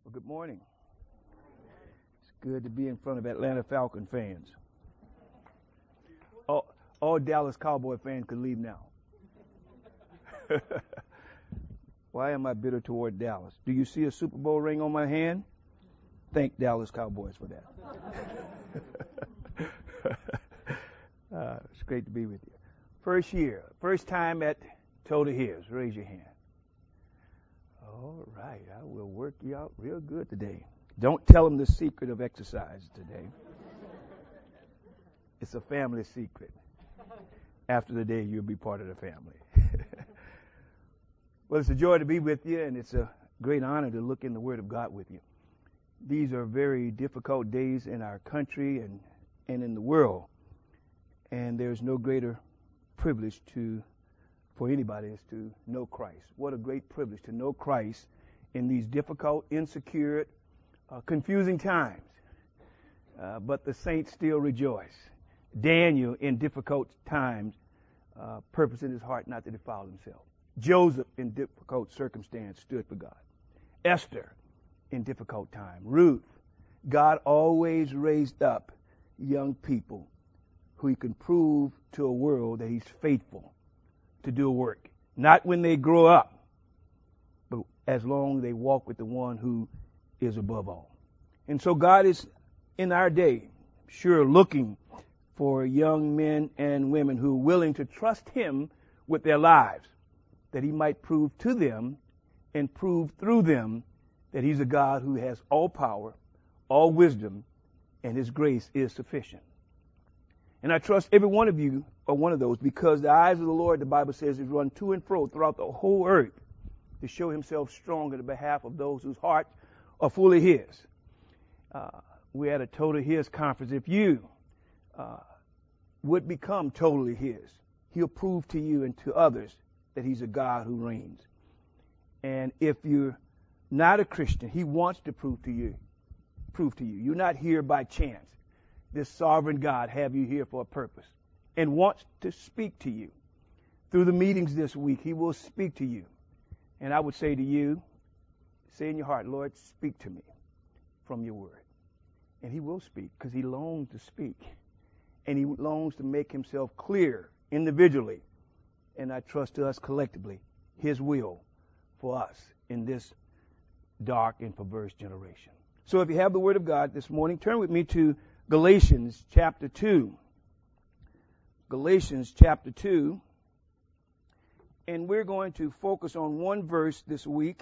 Well, good morning. It's good to be in front of Atlanta Falcon fans. All Dallas Cowboy fans can leave now. Why am I bitter toward Dallas? Do you see a Super Bowl ring on my hand? Thank Dallas Cowboys for that. It's great to be with you. First time at Total His. Raise your hand. All right, I will work you out real good today. Don't tell them the secret of exercise today. It's a family secret. After the day, you'll be part of the family. Well, it's a joy to be with you, and it's a great honor to look in the Word of God with you. These are very difficult days in our country and in the world, and there's no greater privilege for anybody is to know Christ. What a great privilege to know Christ in these difficult, insecure, confusing times. But the saints still rejoice. Daniel, in difficult times, purposed in his heart not to defile himself. Joseph, in difficult circumstance, stood for God. Esther, in difficult time. Ruth. God always raised up young people who he can prove to a world that he's faithful to do a work. Not when they grow up, but as long as they walk with the one who is above all. And so God is, in our day, sure looking for young men and women who are willing to trust him with their lives, that he might prove to them and prove through them that he's a God who has all power, all wisdom, and his grace is sufficient. And I trust every one of you are one of those, because the eyes of the Lord, the Bible says, is run to and fro throughout the whole earth to show himself strong on the behalf of those whose hearts are fully his. We're at a Total His conference. If you would become totally his, he'll prove to you and to others that he's a God who reigns. And if you're not a Christian, he wants to prove to you. You're not here by chance. This sovereign God have you here for a purpose and wants to speak to you. Through the meetings this week, he will speak to you. And I would say to you, say in your heart, Lord, speak to me from your word. And he will speak, because he longs to speak. And he longs to make himself clear individually, and I trust to us collectively, his will for us in this dark and perverse generation. So if you have the Word of God this morning, turn with me to Galatians chapter 2. Galatians chapter 2. And we're going to focus on one verse this week.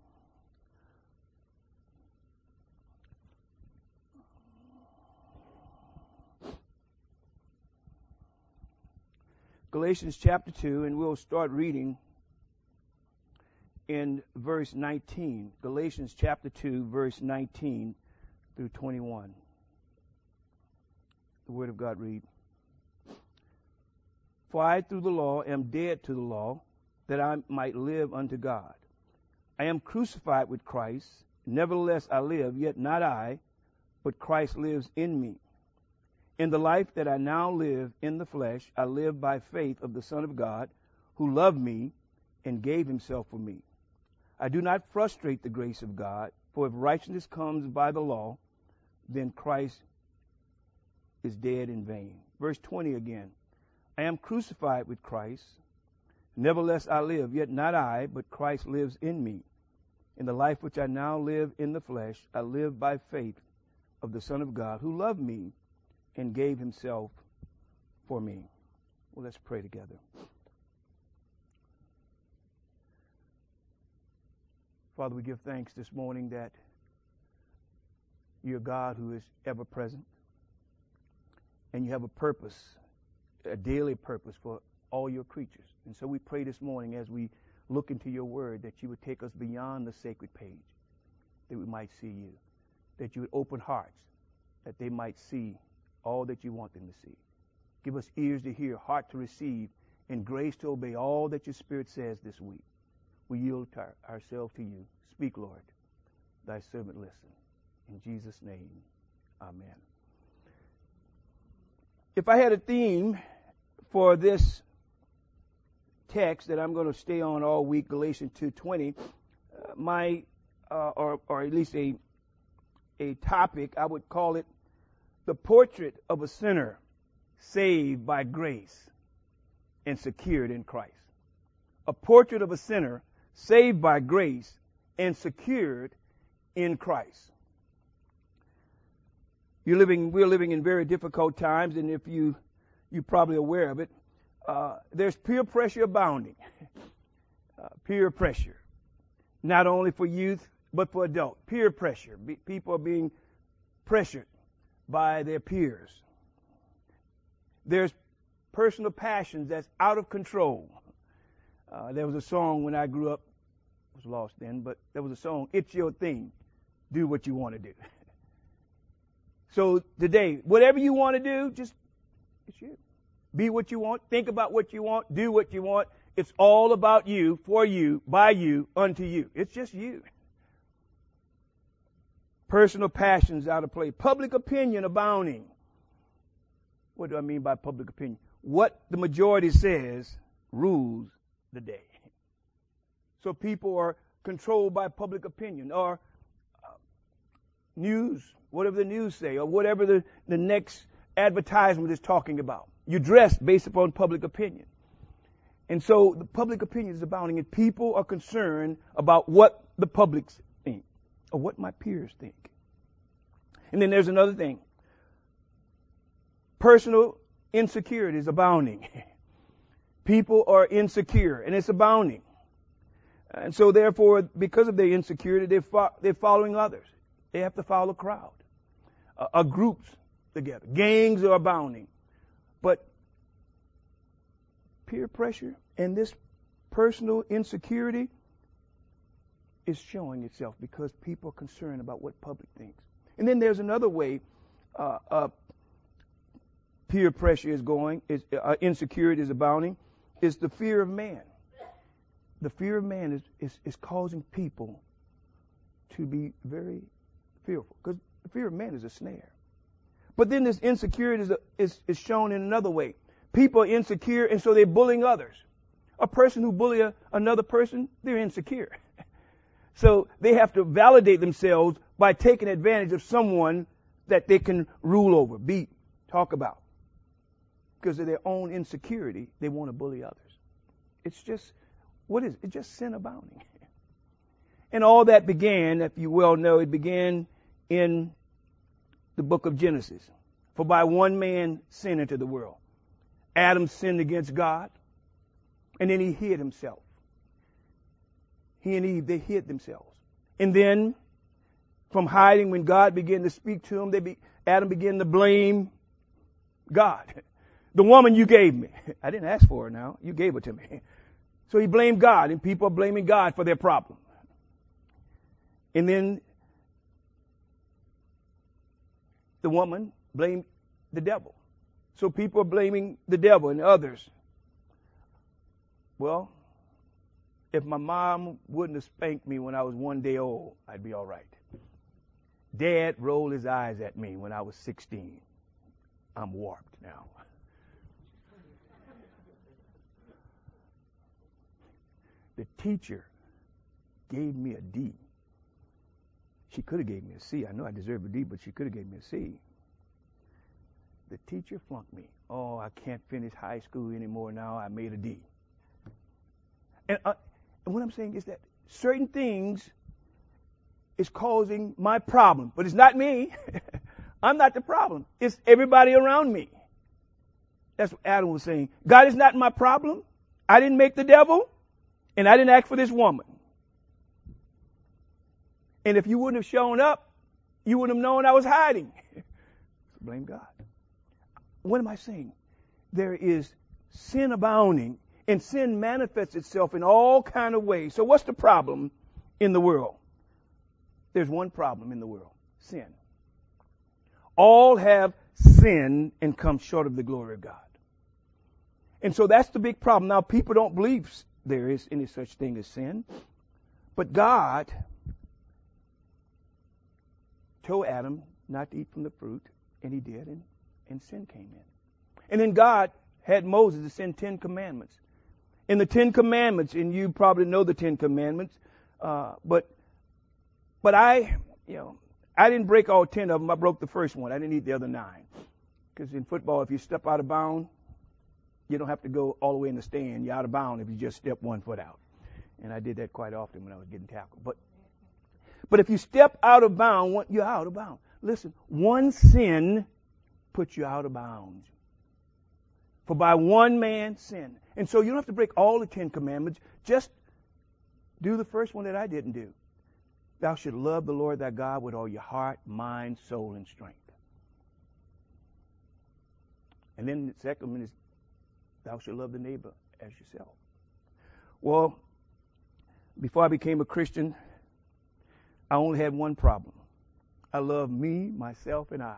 Galatians chapter 2, and we'll start reading in verse 19. Galatians chapter 2, verse 19 through 21. The Word of God reads, For I through the law am dead to the law, that I might live unto God. I am crucified with Christ, nevertheless I live, yet not I, but Christ lives in me. In the life that I now live in the flesh, I live by faith of the Son of God, who loved me and gave himself for me. I do not frustrate the grace of God, for if righteousness comes by the law, then Christ is dead in vain. Verse 20 again. I am crucified with Christ. Nevertheless I live, yet not I, but Christ lives in me. In the life which I now live in the flesh, I live by faith of the Son of God, who loved me and gave himself for me. Well, let's pray together. Father, we give thanks this morning that you're God who is ever present, and you have a purpose, a daily purpose for all your creatures. And so we pray this morning as we look into your word that you would take us beyond the sacred page, that we might see you, that you would open hearts, that they might see all that you want them to see. Give us ears to hear, heart to receive, and grace to obey all that your Spirit says this week. We yield ourselves to you. Speak, Lord. Thy servant listen. In Jesus' name, amen. If I had a theme for this text that I'm going to stay on all week, Galatians 2:20, my or at least a topic, I would call it the portrait of a sinner saved by grace and secured in Christ. A portrait of a sinner saved by grace and secured in Christ. We're living in very difficult times, and if you're probably aware of it, there's peer pressure abounding. Peer pressure, not only for youth but for adults. Peer pressure. People are being pressured by their peers. There's personal passions that's out of control. There was a song when I grew up, I was lost then, but there was a song, "It's Your Thing, Do What You Want to Do." So today, whatever you want to do, just, it's you. Be what you want, think about what you want, do what you want. It's all about you, for you, by you, unto you. It's just you. Personal passions out of play. Public opinion abounding. What do I mean by public opinion? What the majority says rules the day. So people are controlled by public opinion, or news, whatever the news say, or whatever the next advertisement is talking about. You dress based upon public opinion. And so the public opinion is abounding, and people are concerned about what the public think, or what my peers think. And then there's another thing. Personal insecurity is abounding. People are insecure, and it's abounding. And so therefore, because of their insecurity, they're following others. They have to follow a crowd, groups together. Gangs are abounding. But peer pressure and this personal insecurity is showing itself because people are concerned about what public thinks. And then there's another way peer pressure is going, insecurity is abounding, is the fear of man. The fear of man is causing people to be very fearful, because the fear of man is a snare. But then this insecurity is shown in another way. People are insecure, and so they're bullying others. A person who bullies another person, they're insecure. So they have to validate themselves by taking advantage of someone that they can rule over, beat, talk about. Because of their own insecurity, they want to bully others. It's just, what is it? It's just sin abounding. And all that began, if you well know, it began in the book of Genesis. For by one man sin entered the world. Adam sinned against God, and then he hid himself. He and Eve, they hid themselves. And then, from hiding, when God began to speak to him, Adam began to blame God. The woman you gave me. I didn't ask for her now. You gave her to me. So he blamed God, and people are blaming God for their problem. And then the woman blamed the devil. So people are blaming the devil and others. Well, if my mom wouldn't have spanked me when I was 1 day old, I'd be all right. Dad rolled his eyes at me when I was 16. I'm warped now. The teacher gave me a D. She could have gave me a C. I know I deserve a D, but she could have gave me a C. The teacher flunked me. Oh, I can't finish high school anymore now. I made a D. And what I'm saying is that certain things is causing my problem. But it's not me. I'm not the problem. It's everybody around me. That's what Adam was saying. God is not my problem. I didn't make the devil. And I didn't ask for this woman. And if you wouldn't have shown up, you wouldn't have known I was hiding. Blame God. What am I saying? There is sin abounding, and sin manifests itself in all kind of ways. So what's the problem in the world? There's one problem in the world. Sin. All have sinned and come short of the glory of God. And so that's the big problem. Now, people don't believe there is any such thing as sin. But God told Adam not to eat from the fruit, and he did, and sin came in. And then God had Moses to send 10 commandments. In the 10 commandments, and you probably know the 10 commandments, but But I didn't break all 10 of them. I broke the first one. I didn't eat the other 9. Because in football, if you step out of bounds, you don't have to go all the way in the stand. You're out of bounds if you just step 1 foot out. And I did that quite often when I was getting tackled. But if you step out of bounds, you're out of bounds. Listen, one sin puts you out of bounds. For by one man sin. And so you don't have to break all the 10 commandments. Just do the first one that I didn't do. Thou shalt love the Lord thy God with all your heart, mind, soul, and strength. And then the second one is, thou shalt love the neighbor as yourself. Well, before I became a Christian, I only had one problem. I love me, myself, and I.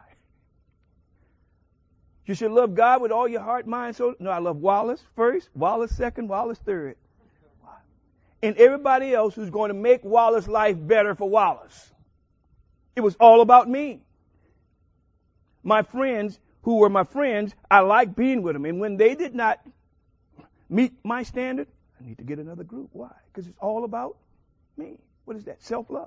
You should love God with all your heart, mind, soul. No, I love Wallace first, Wallace second, Wallace third. And everybody else who's going to make Wallace's life better for Wallace. It was all about me. My friends, who were my friends, I liked being with them. And when they did not meet my standard, I need to get another group. Why? Because it's all about me. What is that? Self-love.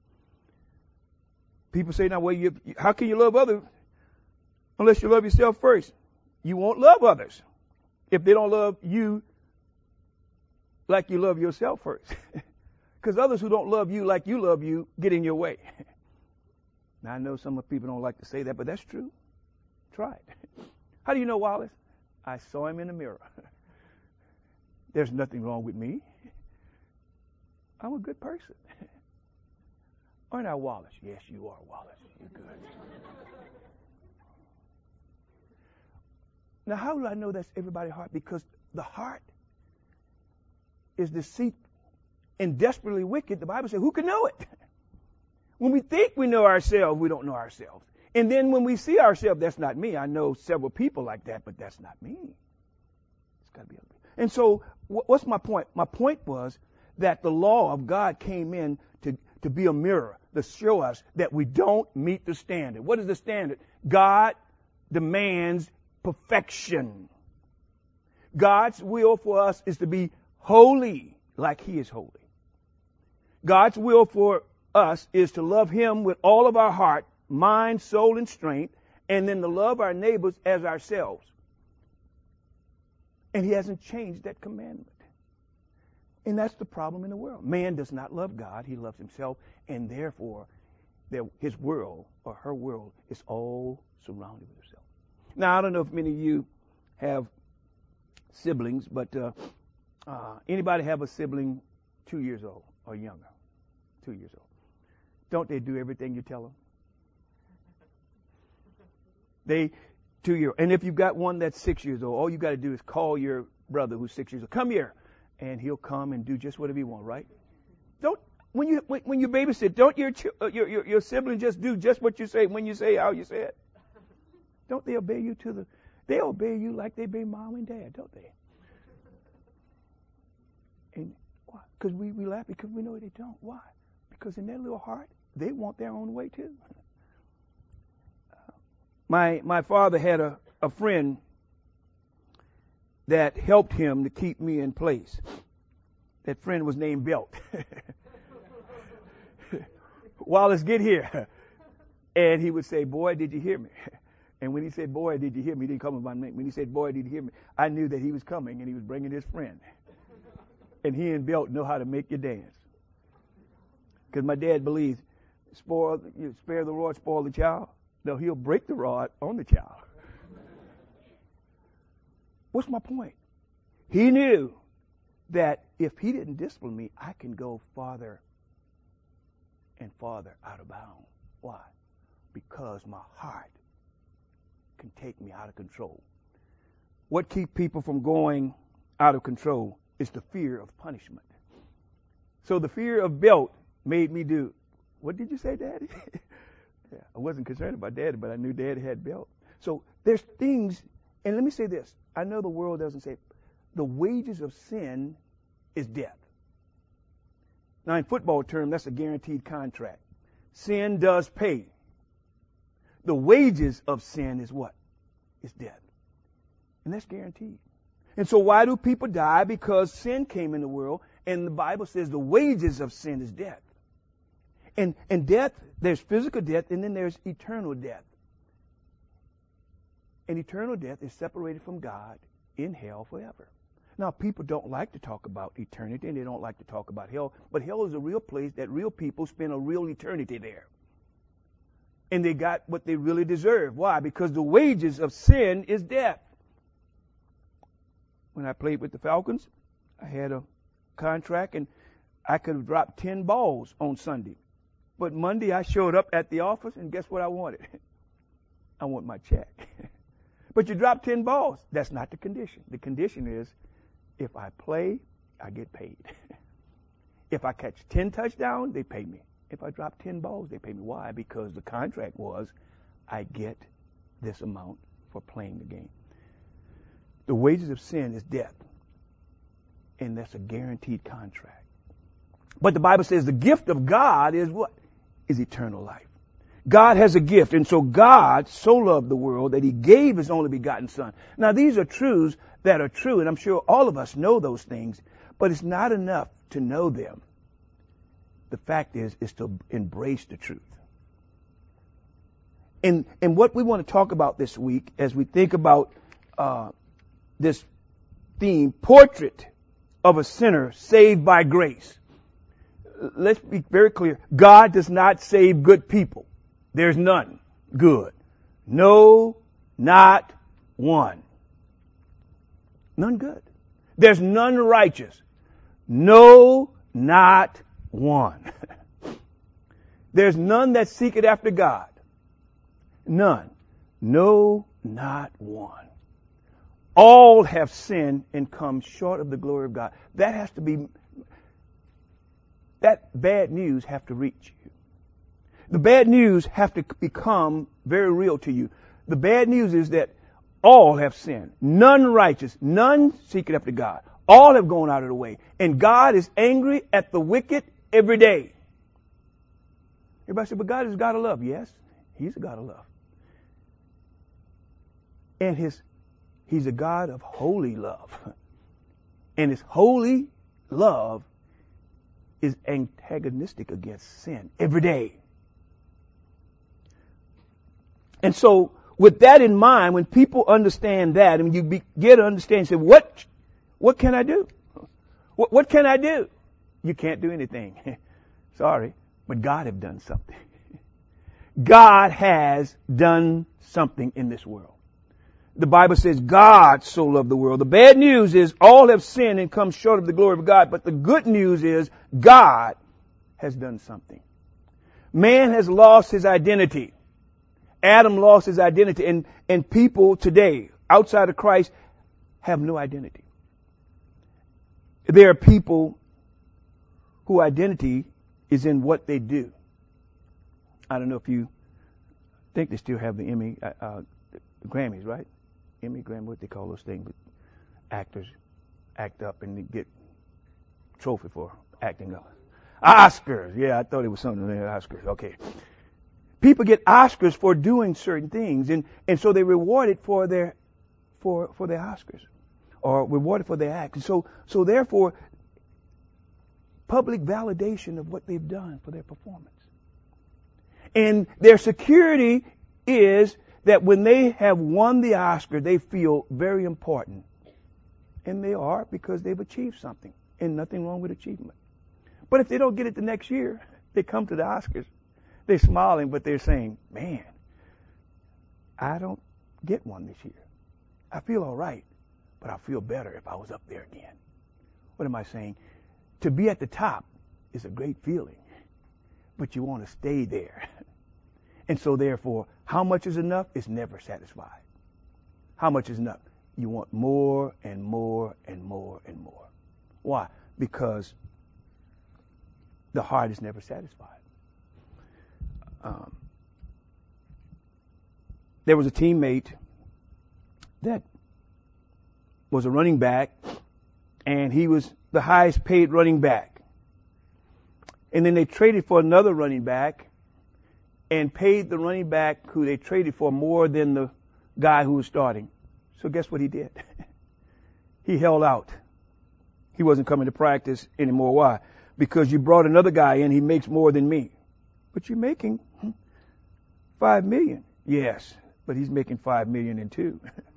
People say, now, well, how can you love others unless you love yourself first? You won't love others if they don't love you like you love yourself first. Because others who don't love you like you love you get in your way. Now, I know some of people don't like to say that, but that's true. Try it. How do you know Wallace? I saw him in the mirror. There's nothing wrong with me. I'm a good person. Aren't I Wallace? Yes, you are Wallace. You're good. Now, how do I know that's everybody's heart? Because the heart is deceitful and desperately wicked. The Bible says, who can know it? When we think we know ourselves, we don't know ourselves. And then when we see ourselves, that's not me. I know several people like that, but that's not me. It's got to be other people. And so, what's my point? My point was that the law of God came in to be a mirror, to show us that we don't meet the standard. What is the standard? God demands perfection. God's will for us is to be holy like He is holy. God's will for us is to love Him with all of our heart, mind, soul, and strength, and then to love our neighbors as ourselves. And He hasn't changed that commandment. And that's the problem in the world. Man does not love God. He loves himself, and therefore his world or her world is all surrounded with herself. Now, I don't know if many of you have siblings, but anybody have a sibling 2 years old or younger? 2 years old. Don't they do everything you tell them? They 2 years. And if you've got one that's 6 years old, all you got to do is call your brother who's 6 years old. Come here. And he'll come and do just whatever you want, right? Don't when you babysit, don't your sibling just do just what you say when you say how you say it? Don't they obey you they obey you like they obey mom and dad, don't they? And why? Because we laugh because we know they don't. Why? Because in their little heart, they want their own way too. My father had a friend that helped him to keep me in place. That friend was named Belt. Wallace, get here. And he would say, boy, did you hear me? And when he said, boy, did you hear me? He didn't call me by name. When he said, boy, did you hear me? I knew that he was coming and he was bringing his friend. And he and Belt know how to make you dance. Because my dad believes, spare the rod, spoil the child. No, he'll break the rod on the child. What's my point? He knew that if he didn't discipline me, I can go farther and farther out of bounds. Why? Because my heart can take me out of control. What keeps people from going out of control is the fear of punishment. So the fear of Belt made me do, what did you say, Daddy? Yeah, I wasn't concerned about Daddy, but I knew Daddy had Belt. So there's things, and let me say this. I know the world doesn't say it. The wages of sin is death. Now, in football terms, that's a guaranteed contract. Sin does pay. The wages of sin is what? It's death. And that's guaranteed. And so why do people die? Because sin came in the world, and the Bible says the wages of sin is death. And death, there's physical death, and then there's eternal death. And eternal death is separated from God in hell forever. Now, people don't like to talk about eternity, and they don't like to talk about hell, but hell is a real place that real people spend a real eternity there. And they got what they really deserve. Why? Because the wages of sin is death. When I played with the Falcons, I had a contract, and I could have dropped 10 balls on Sunday. But Monday, I showed up at the office, and guess what I wanted? I want my check. But you drop 10 balls. That's not the condition. The condition is, if I play, I get paid. If I catch 10 touchdowns, they pay me. If I drop 10 balls, they pay me. Why? Because the contract was, I get this amount for playing the game. The wages of sin is death. And that's a guaranteed contract. But the Bible says the gift of God is what? Is eternal life. God has a gift, and so God so loved the world that he gave his only begotten Son. Now, these are truths that are true, and I'm sure all of us know those things, but it's not enough to know them. The fact is to embrace the truth. And what we want to talk about this week as we think about this theme, Portrait of a Sinner Saved by Grace. Let's be very clear. God does not save good people. There's none good. No, not one. None good. There's none righteous. No, not one. There's none that seeketh after God. None. No, not one. All have sinned and come short of the glory of God. That has to be, that bad news have to reach you. The bad news have to become very real to you. The bad news is that all have sinned. None righteous. None seeketh after God. All have gone out of the way. And God is angry at the wicked every day. Everybody said, but God is a God of love. Yes, he's a God of love. And he's a God of holy love. And his holy love is antagonistic against sin every day. And so, with that in mind, when people understand that, and you get to understand, say, what can I do? What can I do? You can't do anything. Sorry, but God have done something. God has done something in this world. The Bible says God so loved the world. The bad news is all have sinned and come short of the glory of God. But the good news is God has done something. Man has lost his identity. Adam lost his identity, and people today, outside of Christ, have no identity. There are people whose identity is in what they do. I don't know if you think they still have the Emmy, the Grammys, right? Emmy, Grammy, what they call those things, but actors act up and they get trophy for acting up. Oscars, yeah, I thought it was something like Oscars, okay. People get Oscars for doing certain things, and so they're rewarded for their Oscars, or rewarded for their acts. And so therefore, public validation of what they've done for their performance. And their security is that when they have won the Oscar, they feel very important. And they are, because they've achieved something, and nothing wrong with achievement. But if they don't get it the next year, they come to the Oscars. They're smiling, but they're saying, man, I don't get one this year. I feel all right, but I feel better if I was up there again. What am I saying? To be at the top is a great feeling, but you want to stay there. And so therefore, how much is enough is never satisfied. How much is enough? You want more and more and more and more. Why? Because the heart is never satisfied. There was a teammate that was a running back, and he was the highest paid running back. And then they traded for another running back and paid the running back who they traded for more than the guy who was starting. So guess what he did? He held out. He wasn't coming to practice anymore. Why? Because you brought another guy in, he makes more than me. But you're making $5 million. Yes, but he's making $5 million in two.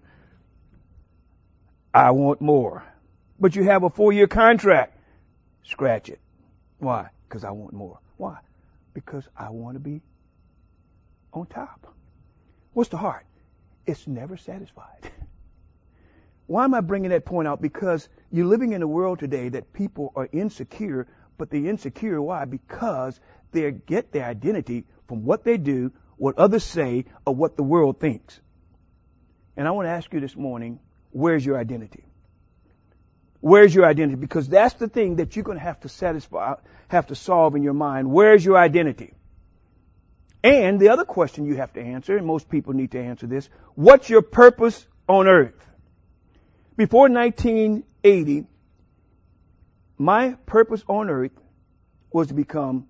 I want more. But you have a 4-year contract. Scratch it. Why? Because I want more. Why? Because I want to be on top. What's the heart? It's never satisfied. Why am I bringing that point out? Because you're living in a world today that people are insecure, but they're insecure. Why? Because they get their identity from what they do, what others say, or what the world thinks. And I want to ask you this morning, where's your identity? Where's your identity? Because that's the thing that you're going to have to solve in your mind. Where's your identity? And the other question you have to answer, and most people need to answer this, what's your purpose on earth? Before 1980, my purpose on earth was to become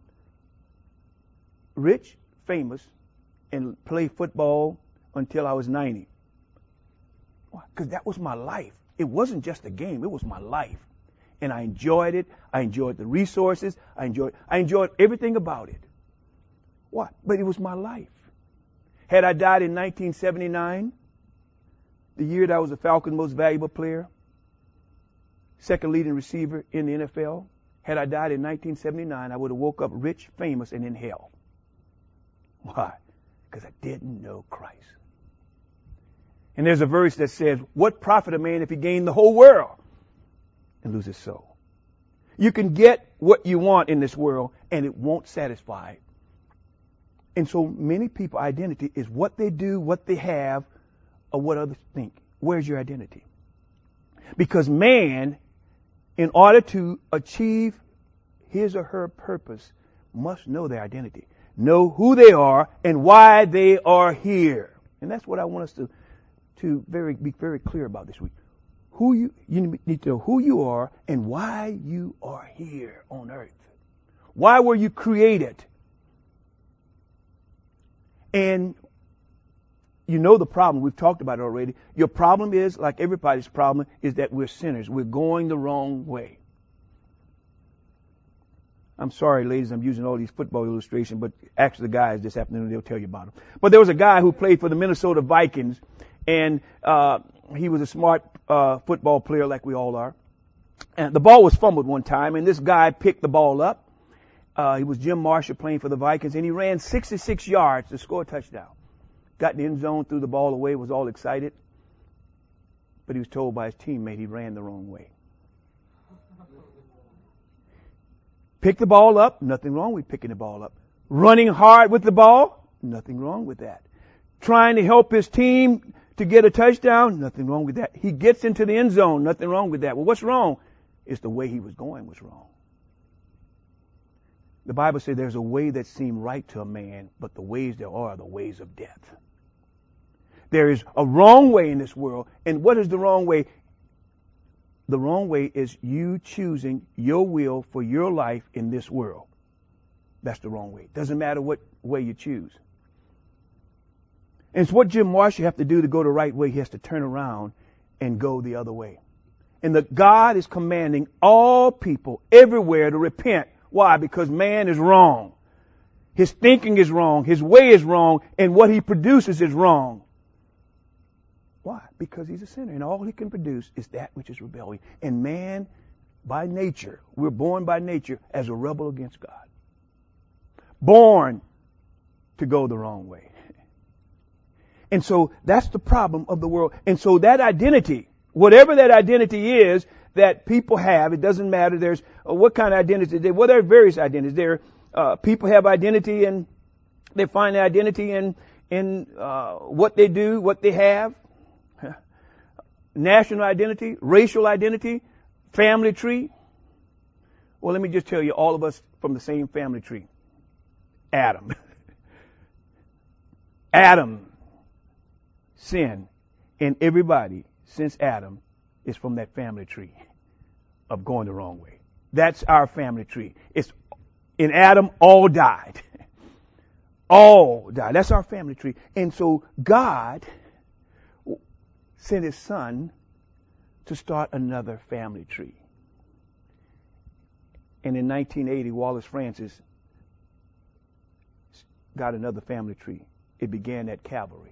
rich, famous, and play football until I was 90. Why? Because that was my life. It wasn't just a game. It was my life. And I enjoyed it. I enjoyed the resources. I enjoyed everything about it. Why? But it was my life. Had I died in 1979, the year that I was the Falcons' most valuable player, second leading receiver in the NFL, had I died in 1979, I would have woke up rich, famous, and in hell. Why? Because I didn't know Christ. And there's a verse that says, what profit a man if he gained the whole world and lose his soul? You can get what you want in this world, and it won't satisfy. And so many people, identity is what they do, what they have, or what others think. Where's your identity? Because man, in order to achieve his or her purpose, must know their identity. Know who they are and why they are here. And that's what I want us to be very clear about this week. You need to know who you are and why you are here on earth. Why were you created? And you know the problem. We've talked about it already. Your problem is, like everybody's problem, is that we're sinners. We're going the wrong way. I'm sorry, ladies, I'm using all these football illustrations, but actually the guys this afternoon, they'll tell you about them. But there was a guy who played for the Minnesota Vikings, and he was a smart football player like we all are. And the ball was fumbled one time, and this guy picked the ball up. He was Jim Marshall playing for the Vikings, and he ran 66 yards to score a touchdown. Got in the end zone, threw the ball away, was all excited. But he was told by his teammate he ran the wrong way. Pick the ball up, nothing wrong with picking the ball up. Running hard with the ball, nothing wrong with that. Trying to help his team to get a touchdown, nothing wrong with that. He gets into the end zone, nothing wrong with that. Well, what's wrong? It's the way he was going was wrong. The Bible says there's a way that seems right to a man, but the ways there are the ways of death. There is a wrong way in this world. And what is the wrong way? The wrong way is you choosing your will for your life in this world. That's the wrong way. Doesn't matter what way you choose. And it's what Jim Marshall have to do to go the right way. He has to turn around and go the other way. And God is commanding all people everywhere to repent. Why? Because man is wrong. His thinking is wrong. His way is wrong. And what he produces is wrong. Why? Because he's a sinner. And all he can produce is that which is rebellion. And man, by nature, we're born by nature as a rebel against God. Born to go the wrong way. And so that's the problem of the world. And so that identity, whatever that identity is that people have, it doesn't matter. There's what kind of identity. Well, there are various identities. People have identity, and they find their identity in what they do, what they have. National identity, racial identity, family tree. Well, let me just tell you, all of us from the same family tree. Adam. Adam. Sin. And everybody since Adam is from that family tree of going the wrong way. That's our family tree. It's in Adam, all died. All died. That's our family tree. And so God sent his son to start another family tree. And in 1980, Wallace Francis got another family tree. It began at Calvary.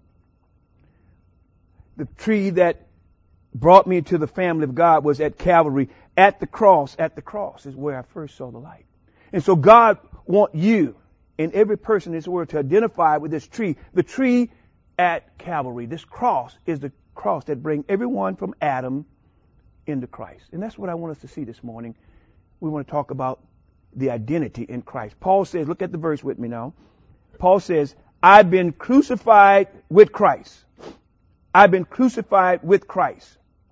The tree that brought me to the family of God was at Calvary. At the cross is where I first saw the light. And so God wants you and every person in this world to identify with this tree. The tree at Calvary. This cross is the cross that brings everyone from Adam into Christ. And that's what I want us to see this morning. We want to talk about the identity in Christ. Paul says, look at the verse with me now. Paul says, I've been crucified with Christ. I've been crucified with Christ.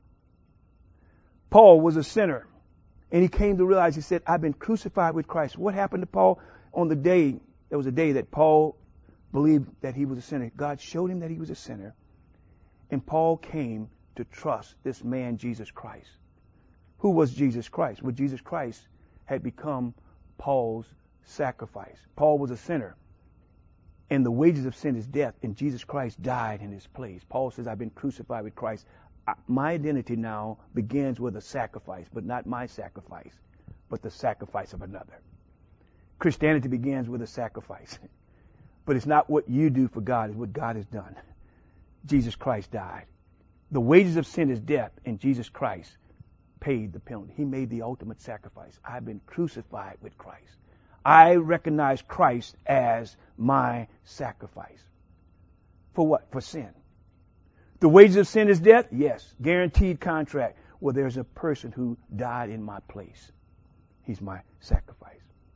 Paul was a sinner. And he came to realize, he said, I've been crucified with Christ. What happened to Paul on the day? There was a day that Paul believed that he was a sinner. God showed him that he was a sinner. And Paul came to trust this man, Jesus Christ. Who was Jesus Christ? Well, Jesus Christ had become Paul's sacrifice. Paul was a sinner. And the wages of sin is death. And Jesus Christ died in his place. Paul says, I've been crucified with Christ. My identity now begins with a sacrifice, but not my sacrifice, but the sacrifice of another. Christianity begins with a sacrifice. But it's not what you do for God, it's what God has done. Jesus Christ died. The wages of sin is death, and Jesus Christ paid the penalty. He made the ultimate sacrifice. I've been crucified with Christ. I recognize Christ as my sacrifice. For what? For sin. The wages of sin is death? Yes. Guaranteed contract. Well, there's a person who died in my place. He's my sacrifice.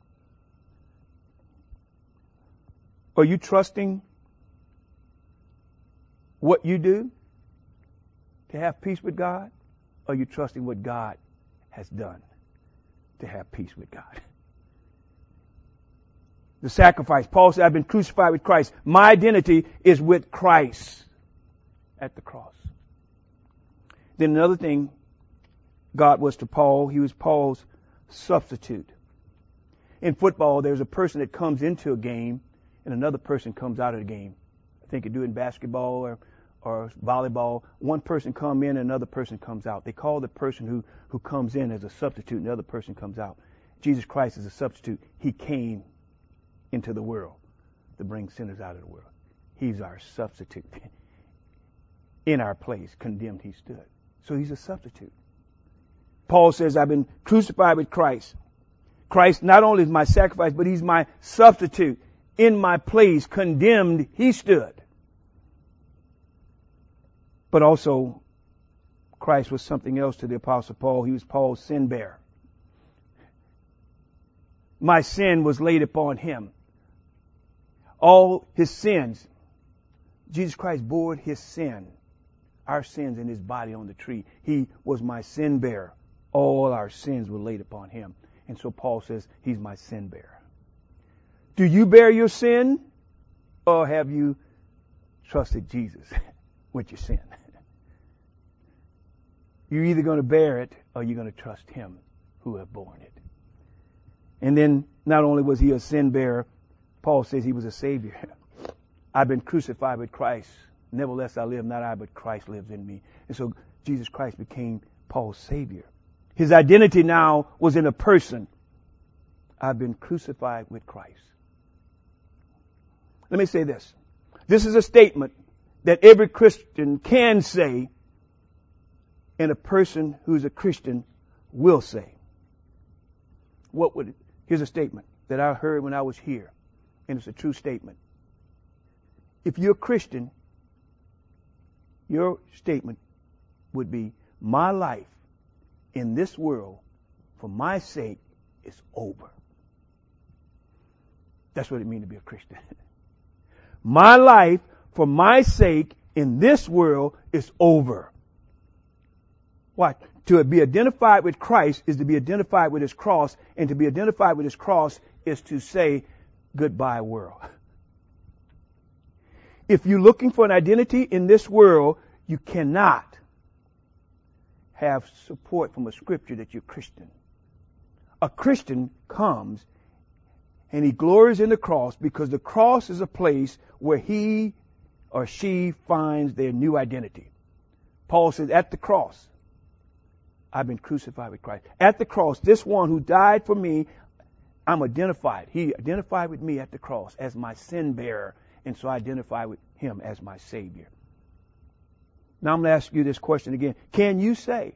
Are you trusting what you do to have peace with God? Or are you trusting what God has done to have peace with God? The sacrifice. Paul said, I've been crucified with Christ. My identity is with Christ at the cross. Then another thing God was to Paul, he was Paul's substitute. In football, there's a person that comes into a game and another person comes out of the game. I think you do in basketball or volleyball. One person comes in and another person comes out. They call the person who comes in as a substitute and the other person comes out. Jesus Christ is a substitute. He came into the world to bring sinners out of the world. He's our substitute. In our place, condemned he stood. So he's a substitute. Paul says, I've been crucified with Christ. Christ not only is my sacrifice, but he's my substitute. In my place, condemned he stood. But also, Christ was something else to the Apostle Paul. He was Paul's sin bearer. My sin was laid upon him. All his sins. Jesus Christ bore his sin. Our sins in his body on the tree. He was my sin bearer. All our sins were laid upon him. And so Paul says, he's my sin bearer. Do you bear your sin? Or have you trusted Jesus with your sin? You're either going to bear it or you're going to trust him who have borne it. And then not only was he a sin bearer, Paul says he was a savior. I've been crucified with Christ. Nevertheless, I live, not I, but Christ lives in me. And so Jesus Christ became Paul's savior. His identity now was in a person. I've been crucified with Christ. Let me say this. This is a statement that every Christian can say and a person who's a Christian will say. Here's a statement that I heard when I was here, and it's a true statement. If you're a Christian, your statement would be, my life in this world for my sake is over. That's what it means to be a Christian. My life for my sake in this world is over. Why? To be identified with Christ is to be identified with his cross, and to be identified with his cross is to say, goodbye world. If you're looking for an identity in this world, you cannot have support from a scripture that you're Christian. A Christian comes and he glories in the cross because the cross is a place where he or she finds their new identity. Paul says, at the cross, I've been crucified with Christ. At the cross, this one who died for me, I'm identified. He identified with me at the cross as my sin bearer, and so I identify with him as my Savior. Now I'm going to ask you this question again. Can you say,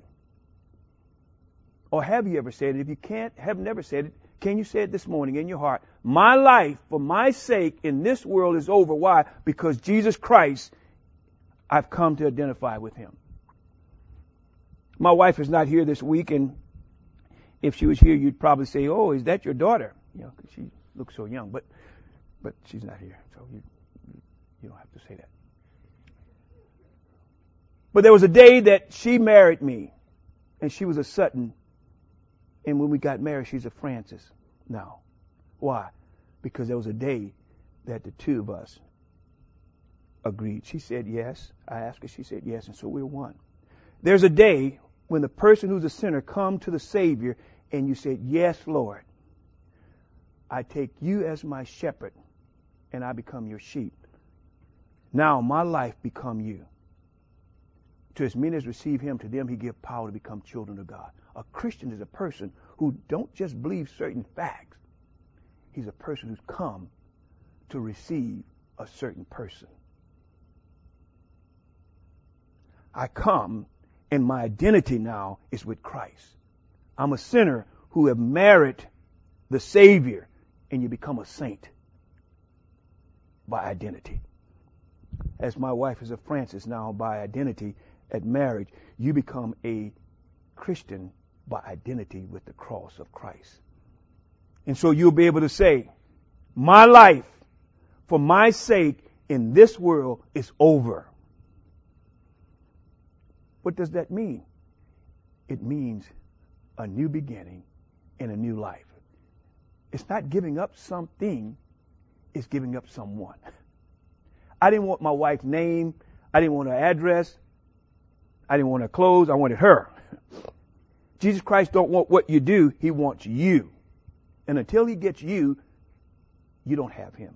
or have you ever said it? If you have never said it, can you say it this morning in your heart? My life for my sake in this world is over. Why? Because Jesus Christ, I've come to identify with him. My wife is not here this week, and if she was here, you'd probably say, "Oh, is that your daughter?" You know, 'cause she looks so young. But she's not here, so you don't have to say that. But there was a day that she married me, and she was a Sutton. And when we got married, she's a Francis now. Why? Because there was a day that the two of us agreed. She said yes. I asked her. She said yes. And so we're one. There's a day when the person who's a sinner come to the Savior and you said, "Yes, Lord, I take you as my shepherd and I become your sheep. Now my life become you." To as many as receive him, to them he give power to become children of God. A Christian is a person who don't just believe certain facts. He's a person who's come to receive a certain person. I come, and my identity now is with Christ. I'm a sinner who have married the Savior, and you become a saint by identity. As my wife is a Francis now by identity at marriage, you become a Christian by identity with the cross of Christ. And so you'll be able to say, my life for my sake in this world is over. What does that mean? It means a new beginning and a new life. It's not giving up something, it's giving up someone. I didn't want my wife's name. I didn't want her address. I didn't want her clothes. I wanted her. Jesus Christ don't want what you do. He wants you. And until he gets you, you don't have him.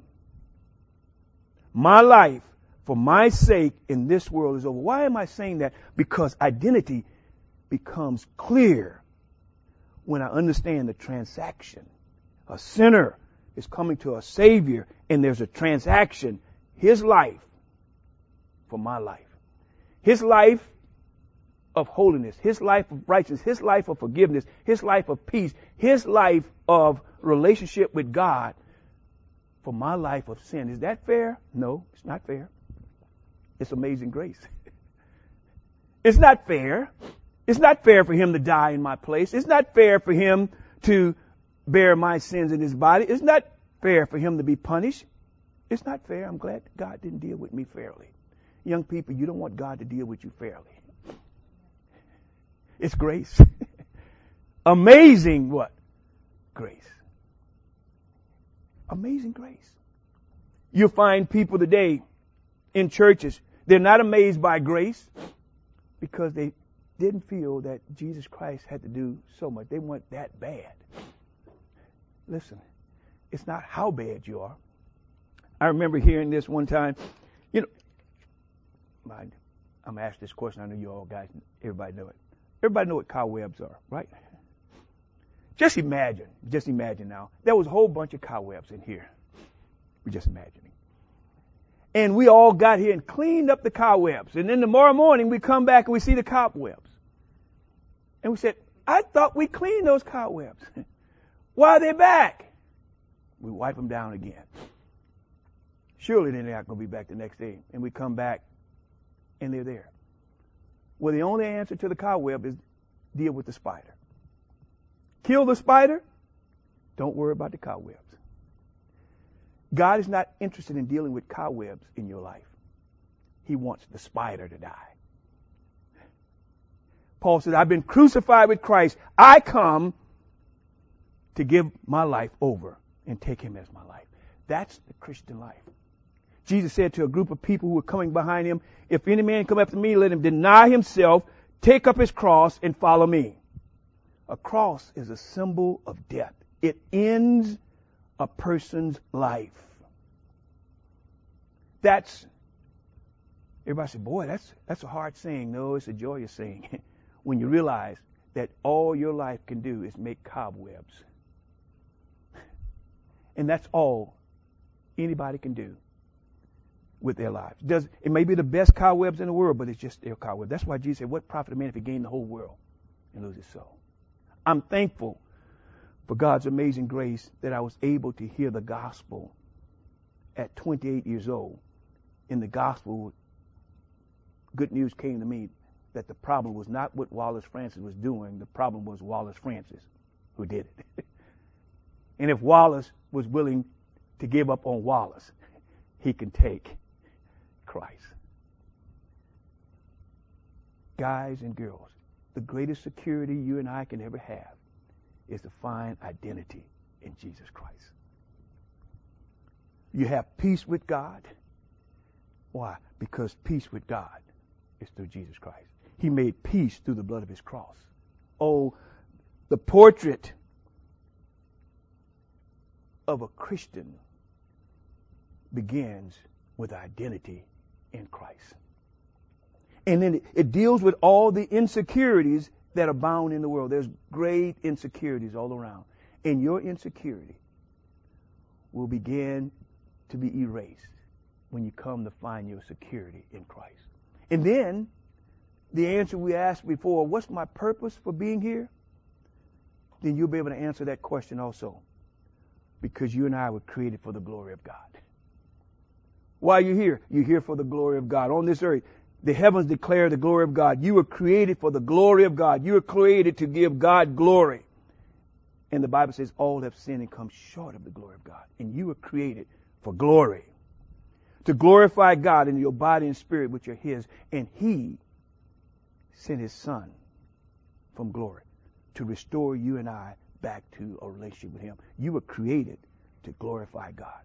My life for my sake in this world is over. Why am I saying that? Because identity becomes clear when I understand the transaction. A sinner is coming to a Savior, and there's a transaction. His life for my life. His life of holiness. His life of righteousness. His life of forgiveness. His life of peace. His life of relationship with God for my life of sin. Is that fair? No, it's not fair. It's amazing grace. It's not fair. It's not fair for him to die in my place. It's not fair for him to bear my sins in his body. It's not fair for him to be punished. It's not fair. I'm glad God didn't deal with me fairly. Young people, you don't want God to deal with you fairly. It's grace. Amazing what? Grace. Amazing grace. You'll find people today in churches, they're not amazed by grace because they didn't feel that Jesus Christ had to do so much. They weren't that bad. Listen, it's not how bad you are. I remember hearing this one time. You know, I'm asked this question. I know you all guys, everybody know it. Everybody know what cobwebs are, right? Just imagine now. There was a whole bunch of cobwebs in here. We're just imagining. And we all got here and cleaned up the cobwebs. And then tomorrow morning we come back and we see the cobwebs. And we said, I thought we cleaned those cobwebs. Why are they back? We wipe them down again. Surely they're not going to be back the next day. And we come back and they're there. Well, the only answer to the cobweb is deal with the spider. Kill the spider. Don't worry about the cobwebs. God is not interested in dealing with cobwebs in your life. He wants the spider to die. Paul said, I've been crucified with Christ. I come to give my life over and take him as my life. That's the Christian life. Jesus said to a group of people who were coming behind him, if any man come after me, let him deny himself, take up his cross, and follow me. A cross is a symbol of death. It ends a person's life. Everybody said, boy, that's a hard saying. No, it's a joyous saying. When you realize that all your life can do is make cobwebs. And that's all anybody can do with their lives. It may be the best cobwebs in the world, but it's just their cobweb. That's why Jesus said, what profit a man if he gain the whole world and lose his soul? I'm thankful for God's amazing grace that I was able to hear the gospel at 28 years old. In the gospel, good news came to me that the problem was not what Wallace Francis was doing. The problem was Wallace Francis who did it. And if Wallace was willing to give up on Wallace, he can take Christ. Guys and girls, the greatest security you and I can ever have is to find identity in Jesus Christ. You have peace with God. Why? Because peace with God is through Jesus Christ. He made peace through the blood of his cross. Oh, the portrait of a Christian begins with identity in Christ. And then it deals with all the insecurities that abound in the world. There's great insecurities all around. And your insecurity will begin to be erased when you come to find your security in Christ. And then the answer we asked before, what's my purpose for being here? Then you'll be able to answer that question also. Because you and I were created for the glory of God. Why are you here? You're here for the glory of God. On this earth, the heavens declare the glory of God. You were created for the glory of God. You were created to give God glory. And the Bible says all have sinned and come short of the glory of God. And you were created for glory. To glorify God in your body and spirit, which are his. And he sent his son from glory to restore you and I back to a relationship with him. You were created to glorify God.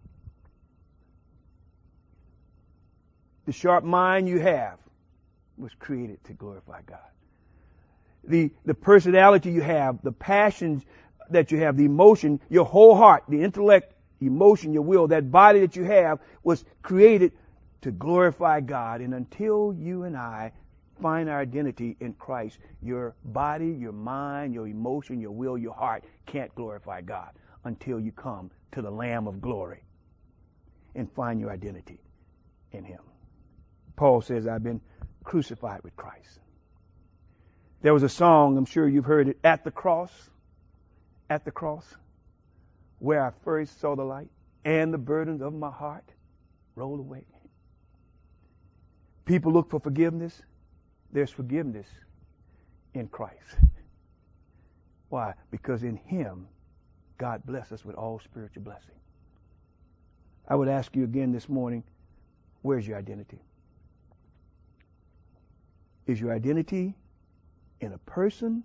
The sharp mind you have was created to glorify God. The personality you have, the passions that you have, the emotion, your whole heart, the intellect, emotion, your will, that body that you have was created to glorify God. And until you and I find our identity in Christ, your body, your mind, your emotion, your will, your heart can't glorify God until you come to the Lamb of glory and find your identity in him. Paul says, I've been crucified with Christ. There was a song, I'm sure you've heard it, at the cross, where I first saw the light, and the burdens of my heart roll away. People look for forgiveness. There's forgiveness in Christ. Why? Because in him, God bless us with all spiritual blessing. I would ask you again this morning, where's your identity? Is your identity in a person,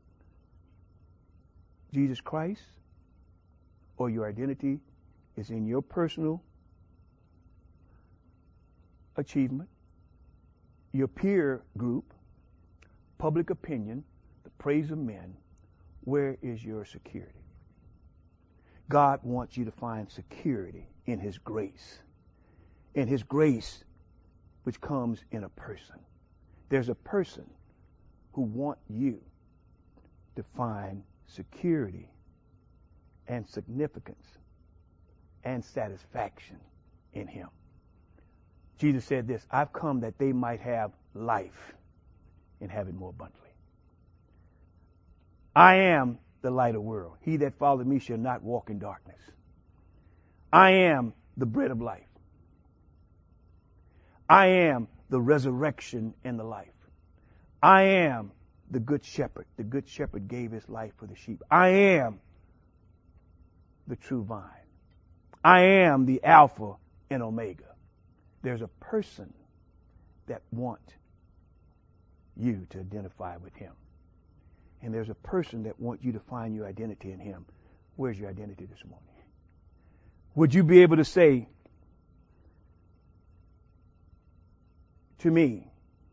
Jesus Christ, or your identity is in your personal achievement, your peer group, public opinion, the praise of men? Where is your security? God wants you to find security in his grace. In his grace, which comes in a person. There's a person who wants you to find security and significance and satisfaction in him. Jesus said this, I've come that they might have life and have it more abundantly. I am the light of the world. He that followeth me shall not walk in darkness. I am the bread of life. I am the resurrection and the life. I am the good shepherd. The good shepherd gave his life for the sheep. I am the true vine. I am the Alpha and Omega. There's a person that wants you to identify with him. And there's a person that wants you to find your identity in him. Where's your identity this morning? Would you be able to say to me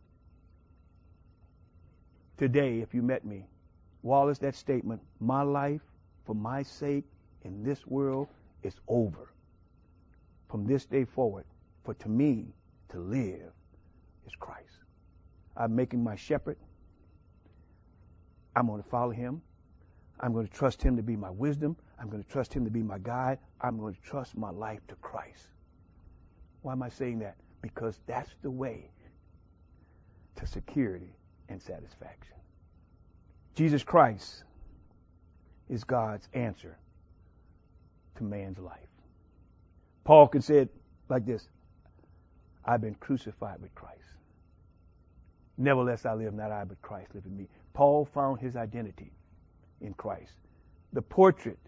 today, if you met me, Wallace, that statement, my life for my sake in this world is over. From this day forward, for to me to live is Christ. I'm making my shepherd. I'm going to follow him. I'm going to trust him to be my wisdom. I'm going to trust him to be my guide. I'm going to trust my life to Christ. Why am I saying that? Because that's the way to security and satisfaction. Jesus Christ is God's answer to man's life. Paul can say it like this: I've been crucified with Christ. Nevertheless I live, not I, but Christ live in me. Paul found his identity in Christ. The portrait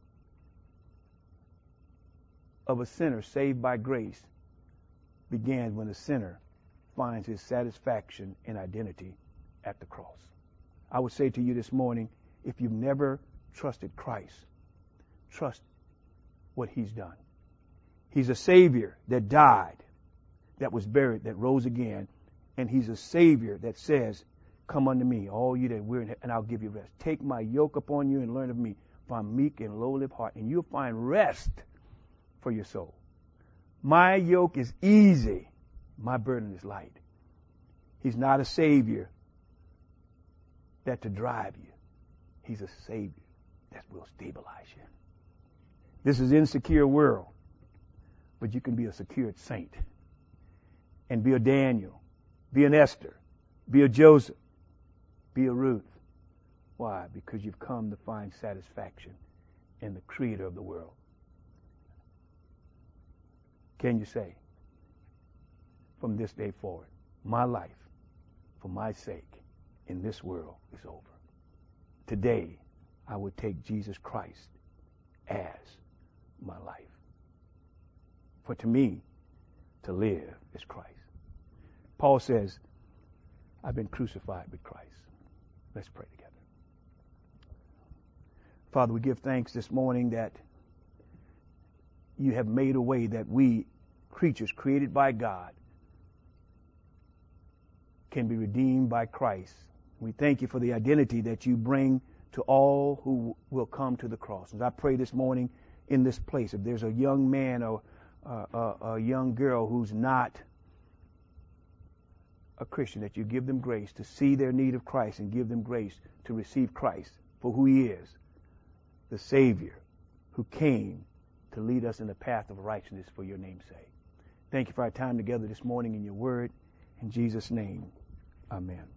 of a sinner saved by grace begins when a sinner finds his satisfaction and identity at the cross. I would say to you this morning, if you've never trusted Christ, trust what he's done. He's a Savior that died, that was buried, that rose again, and he's a Savior that says, come unto me, all you that weary, and I'll give you rest. Take my yoke upon you and learn of me, for I'm meek and lowly of heart, and you'll find rest for your soul. My yoke is easy, my burden is light. He's not a Savior that to drive you. He's a Savior that will stabilize you. This is an insecure world, but you can be a secured saint and be a Daniel, be an Esther, be a Joseph, be a Ruth. Why? Because you've come to find satisfaction in the Creator of the world. Can you say, from this day forward, my life, for my sake, in this world is over. Today, I would take Jesus Christ as my life. For to me, to live is Christ. Paul says, I've been crucified with Christ. Let's pray together. Father, we give thanks this morning that you have made a way that we, creatures created by God, can be redeemed by Christ. We thank you for the identity that you bring to all who will come to the cross. And I pray this morning in this place, if there's a young man or a young girl who's not a Christian, that you give them grace to see their need of Christ and give them grace to receive Christ for who he is, the Savior who came to lead us in the path of righteousness for your name's sake. Thank you for our time together this morning in your word. In Jesus' name, amen.